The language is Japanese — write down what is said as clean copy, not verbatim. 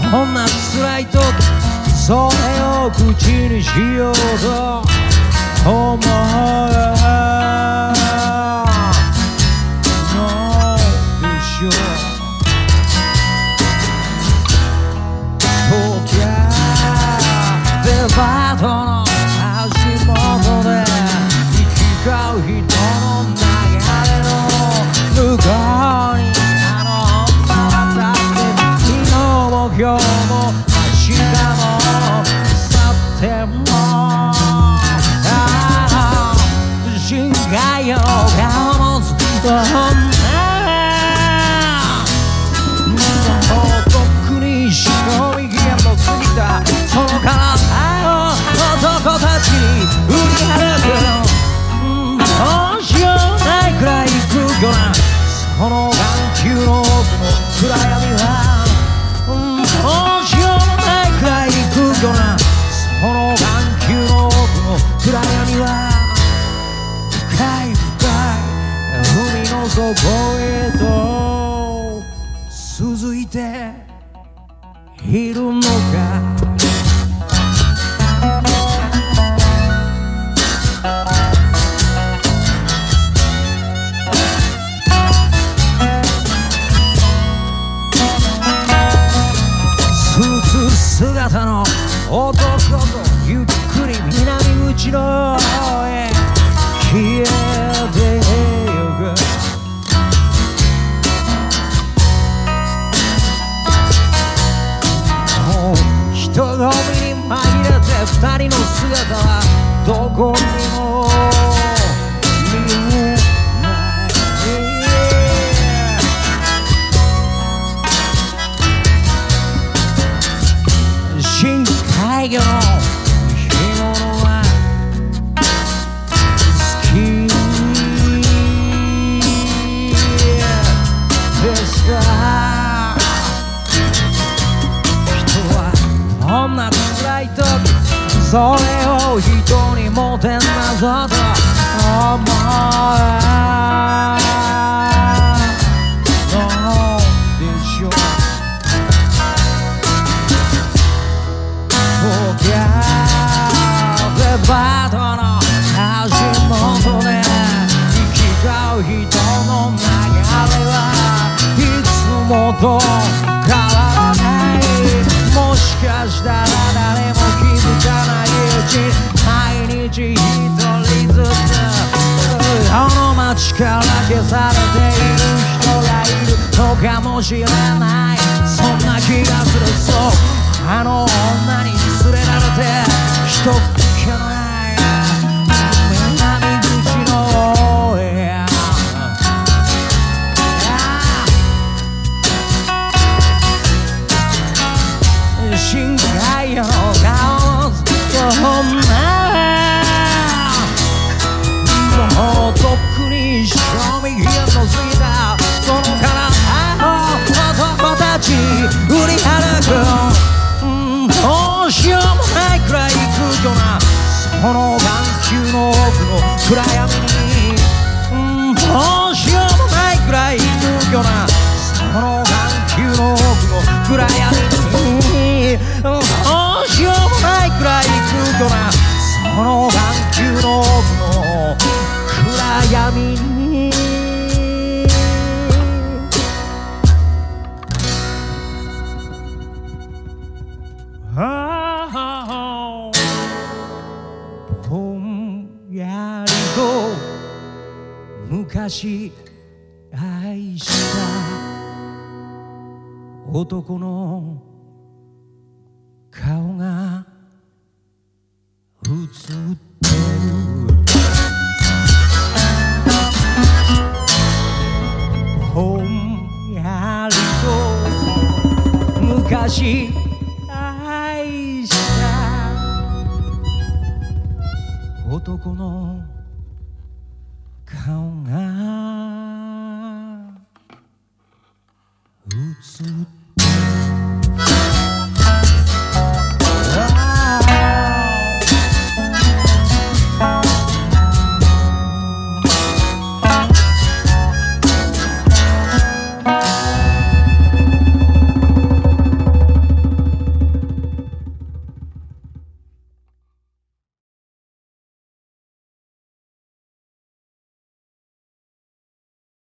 こんな辛い時それを口にしようと思うのでしょう。時計デパートの足元で行き交う人の流れの向こうにバラだって昨日も今日も明日も明後日も深海の顔もずっともうとっくに賞味期限も過ぎたその体を男たちに売り払うどうしようないくらい空虚なその眼球の奥の暗闇はどうしようもないくらい空虚なその眼球の奥の暗闇は深い深い海の底へと続いているのか。スーツ姿の男とゆっくり南口の方へ消えてゆく。もう人混みに紛れて二人の姿はどこにも見えない。深海魚の干物は好きですか。人はどんな辛い時それを人にもてなそうと思うのでしょう。時計デパートの足元で行き交う人の流れはいつもと変わらない。もしかしたら誰も気づかないうち毎日一人ずつこの街から消されている人がいるのかもしれない。そんな気がする。そうあの女に連れられて人っ気のない南口の方へ深海魚の顔をずっともうとっくに賞味期限の過ぎたその体を男たち売り払う。どうしようもないくらい空虚なその眼球の奥の暗闇にどうしようもないくらい空虚なその眼球の奥の暗闇にどうしようもないくらい空虚なその眼球の奥の暗闇にぼんやりと昔愛した男の顔が映ってる。ぼんやりと昔愛した男の顔